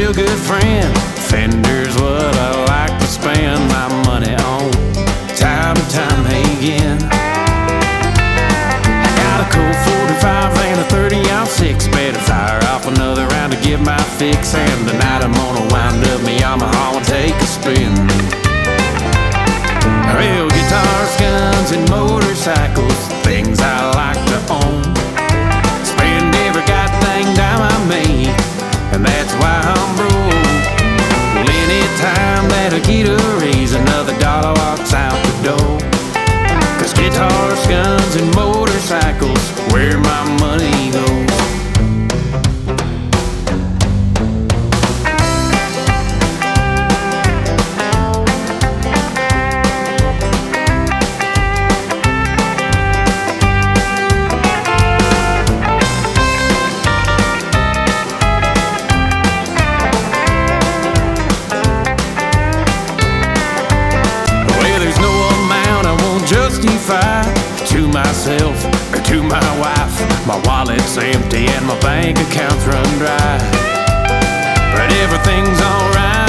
real good friend. Fender's what I like to spend my money on, time and time again. I got a Colt 45 and a 30-ounce six. Better fire off another round to give my fix. And tonight I'm gonna wind up my Yamaha and take a spin. Well, guitars, guns, and motorcycles, things I like to own. Spend every goddamn dime I make, and that's why I'm broke. Well, anytime that I get a raise, another dollar walks out the door. 'Cause guitars, guns, and motorcycles, where my money goes. Justify to myself or to my wife. My wallet's empty and my bank account's run dry, but everything's alright.